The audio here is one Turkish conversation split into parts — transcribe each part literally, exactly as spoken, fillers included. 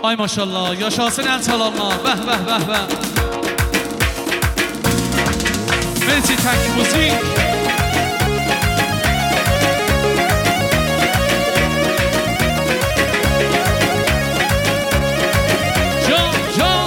Ay maşallah, yaşasın el çalanlar. Bəh, bəh, bəh, bəh. Merci, thank you, müzik. Can, can.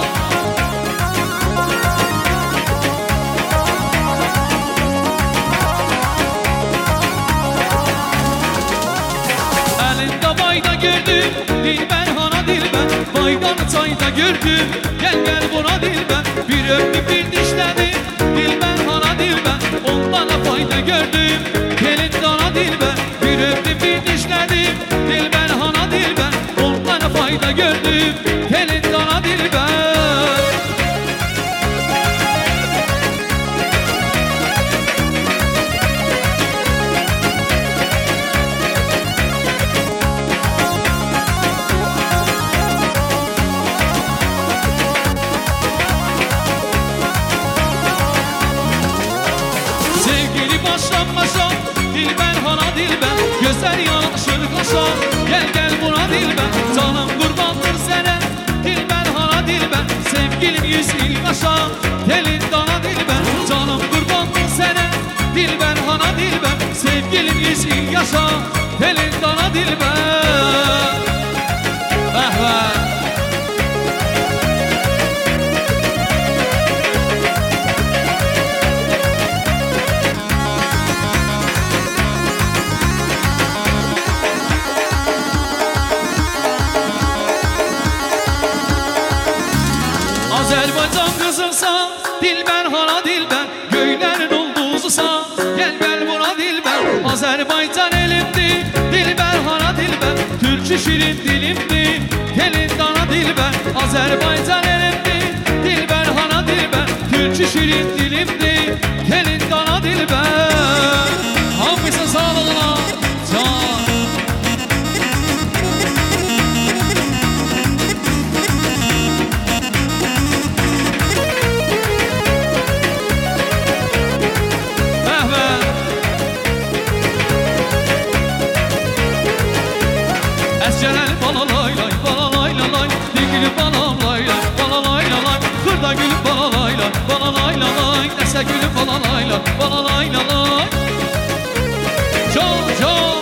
Elinde bayda gördüm, dilber hana dilber. Baydan çayda gördüm, gel gel buna dilber. Bir öptüm bir dişledim, dilber hana dilber. Ondan fayda gördüm, gelin dana dilber. Bir öptüm bir dişledim, dilber hana dilber. Ondan fayda gördüm, gelin dana dilber. Başlanmaşa, dilber hana dilber. Gözler yanaşır kaşa, gel gel buna dilber. Canım kurbandır sene, dilber hana dilber. Sevgilim yüz il kaşa, telin dana dilber. Canım kurbandır sene, dilber hana dilber. Sevgilim yüz il yaşa, telin dana dilber. Vah vah. Azerbaycan kızınsa, dilber hana dilber. Göylerin ulduzusa, gel gel buna dilber. Azerbaycan elimdi, dilber hana dilber. Türkçü şirin dilimdi, gelin dana dilber. Azerbaycan elimdi, dilber hana dilber. Türkçü şirin dilimdi, gelin dana dilber. Hangisi sağlığına can. Escelel balalay lay, balalay lay, digili balalay lay, balalay lay, kırda gülüp balalay lay, balalay lay, dese gülüp balalay lay, balalay lay. Can, can.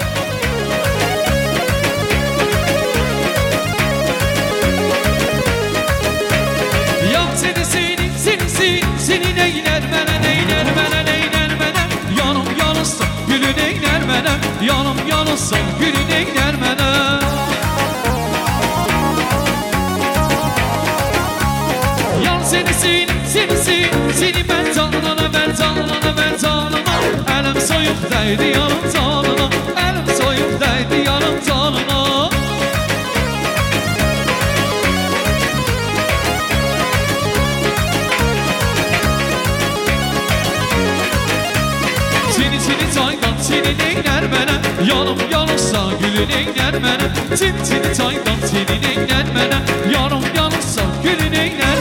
Yak seni seni, seni seni, seni neyler mene, neyler mene, neyler mene. Yanım yanılsın, gülün eyler mene, yanım yanılsın, gülün eyler mene. Seni seni seni seni seni ben canına ben canına ben canına. Elim soyup değdi yanım canına, elim soyup değdi yanım canına. Seni seni çaydan seni neyler mene, yanım yanırsa gülün eyler mene. Seni seni çaydan seni neyler mene, yanım yanırsa gülün eyler.